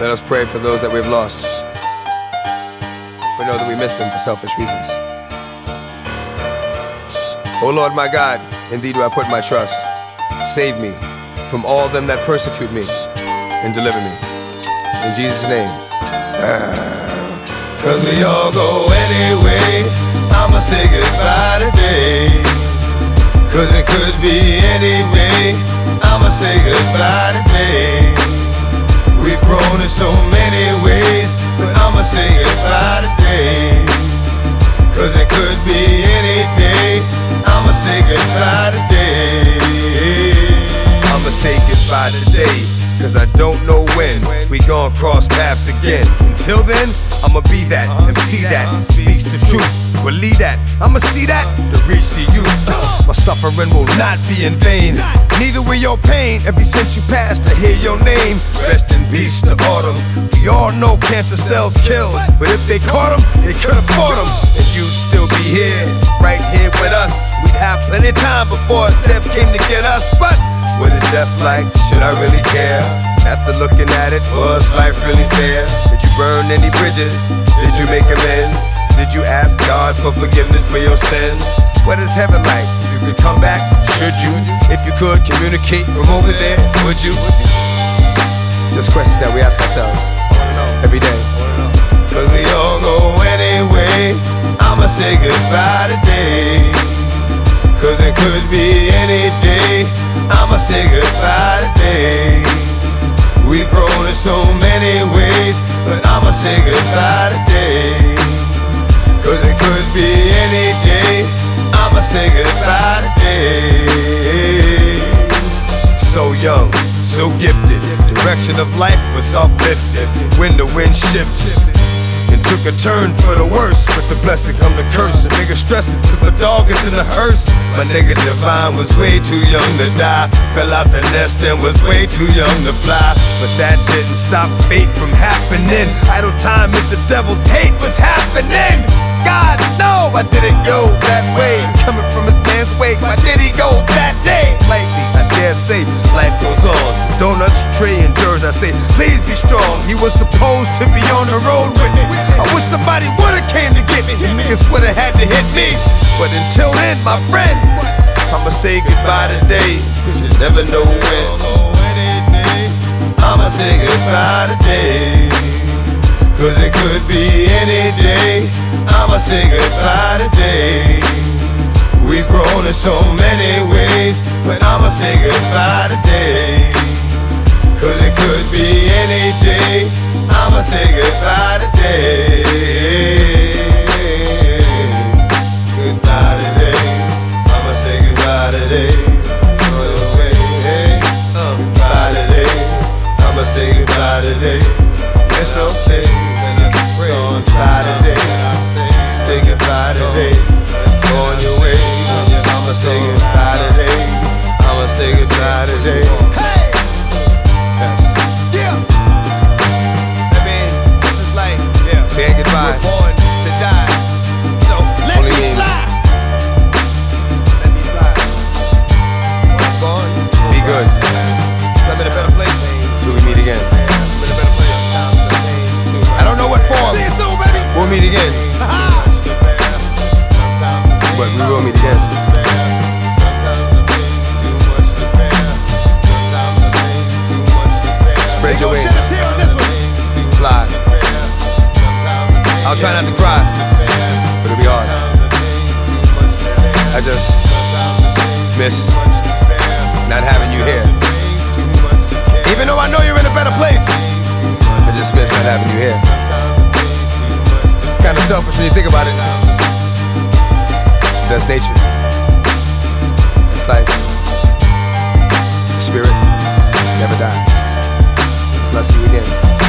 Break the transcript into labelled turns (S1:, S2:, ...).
S1: Let us pray for those that we've lost. We know that we miss them for selfish reasons. O Lord my God, in thee do I put my trust. Save me from all them that persecute me, and deliver me. In Jesus' name.
S2: Cause we all go anyway, I'ma say goodbye today. Cause it could be any day, I'ma say goodbye today. We've grown in so many ways, but I'ma say goodbye today. Cause it could be any day, I'ma say goodbye today. I'ma say goodbye today, cause I don't know when we gon' cross paths again. Until then, I'ma be that and see that speaks the truth. Believe that, I'ma see that to reach to you. My suffering will not be in vain, neither will your pain. Every since you passed, I hear your name. Rest in peace to Autumn. We all know cancer cells kill, but if they caught them, they could afford them. And you'd still be here, right here with us. We'd have plenty of time before death came to get us. But what is death like? Should I really care? After looking at it, was life really fair? Did you burn any bridges? Did you make amends? Did you ask God for forgiveness for your sins? What is heaven like? If you could come back, should you? If you could communicate from over there, would you?
S1: Just questions that we ask ourselves every day.
S2: Cause we all go anyway, I'ma say goodbye today. Cause it could be any day, I'ma say goodbye today. We've grown in so many ways, but I'ma say goodbye today. Cause it could be any day, I'ma say goodbye today. So young, so gifted, direction of life was uplifted. When the wind shifted and took a turn for the worse, with the blessing come the curse. A nigga stressing, took a dog into the hearse. My nigga Divine was way too young to die, fell out the nest and was way too young to fly. But that didn't stop fate from happening. Idle time if the devil's hate was happening. God, no, I didn't go that way. Coming from his man's way, why did he go that day? Lately, I dare say, life goes on. Donuts, tray, and jurors, I say, please be strong. He was supposed to be on the road with me. I wish somebody would've came to get me. You niggas would've had to hit me. But until then, my friend, I'ma say goodbye today, cause you never know when. I'ma say goodbye today, cause it could be any day. I'ma say goodbye today. We've grown in so many ways, but I'ma say goodbye today. Cause it could be any day, I'ma say goodbye today. Goodbye today, I'ma say goodbye today. Goodbye today, I'ma say goodbye today. It's okay, goodbye today. Say goodbye today. Go on your way, I'ma say goodbye today. I'ma say goodbye today. Hey! Yeah! I mean, this is life. Yeah.
S1: Saying goodbye.
S2: We're born to die. So let
S1: Only
S2: me
S1: means
S2: fly. Let me fly. When I'm gone,
S1: be good
S2: I'm in a better place.
S1: till we meet again.
S2: I'm in a better place.
S1: I don't know what form
S2: See you soon, baby.
S1: we'll meet again, but we will meet again. Spread your wings, fly. I'll try not to cry, but it'll be hard. I just miss not having you here. Even though I know you're in a better place, I just miss not having you here. Kinda selfish when you think about it. That's nature. It's life. The spirit never dies. Till I see you again.